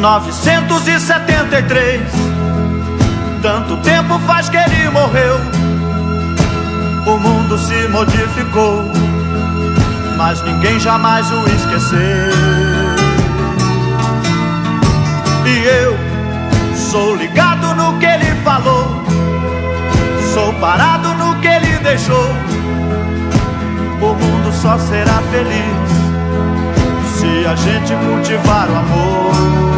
1973, tanto tempo faz que ele morreu. O mundo se modificou, mas ninguém jamais o esqueceu. E eu sou ligado no que ele falou, sou parado no que ele deixou. O mundo só será feliz se a gente cultivar o amor.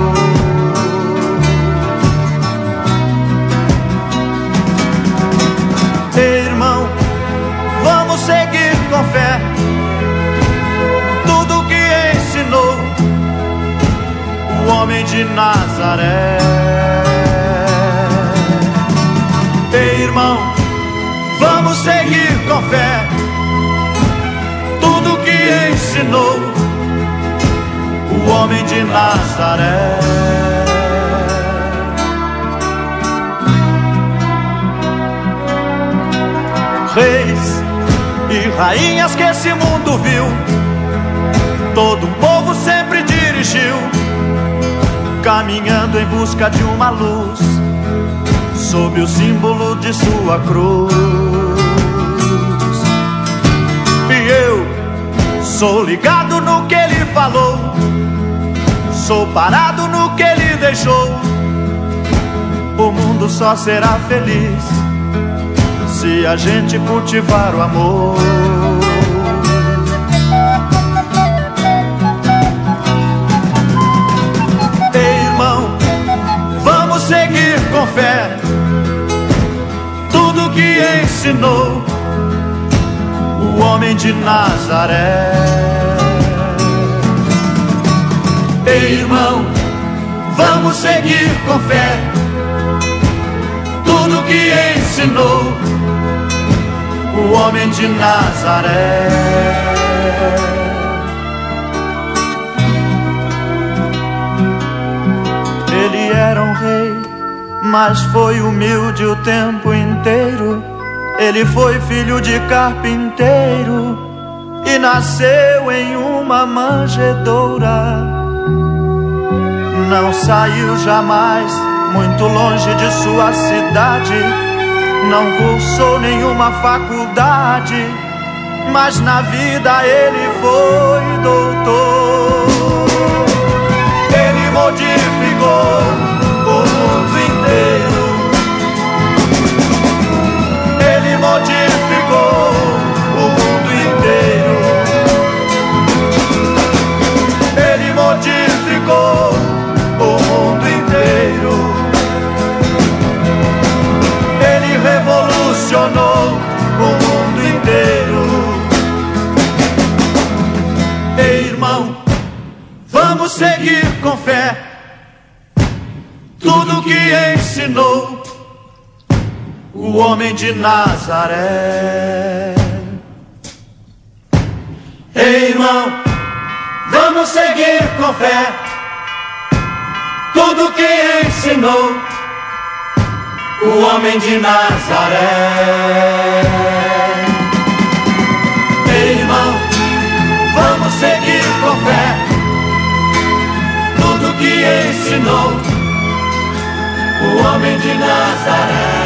Ei, irmão, vamos seguir com fé tudo que ensinou o homem de Nazaré. Ei, irmão, vamos seguir com fé tudo que ensinou o homem de Nazaré. Reis e rainhas que esse mundo viu, todo um povo sempre dirigiu, caminhando em busca de uma luz, sob o símbolo de sua cruz. E eu sou ligado no que ele falou, sou parado no que ele deixou. O mundo só será feliz se a gente cultivar o amor. Ei, irmão, vamos seguir com fé tudo que ensinou o homem de Nazaré. Ei, irmão, vamos seguir com fé tudo que ensinou o homem de Nazaré. Ele era um rei, mas foi humilde o tempo inteiro. Ele foi filho de carpinteiro e nasceu em uma manjedoura. Não saiu jamais muito longe de sua cidade, não cursou nenhuma faculdade, mas na vida ele foi doutor. Ele modificou o mundo inteiro, ele modificou o mundo inteiro, ele modificou o mundo inteiro. Ele revolucionou o mundo inteiro. Ei, irmão, vamos seguir com fé tudo que ensinou o homem de Nazaré. Ei, irmão, vamos seguir com fé tudo que ensinou o homem de Nazaré. Ei, irmão, vamos seguir com fé tudo que ensinou o homem de Nazaré.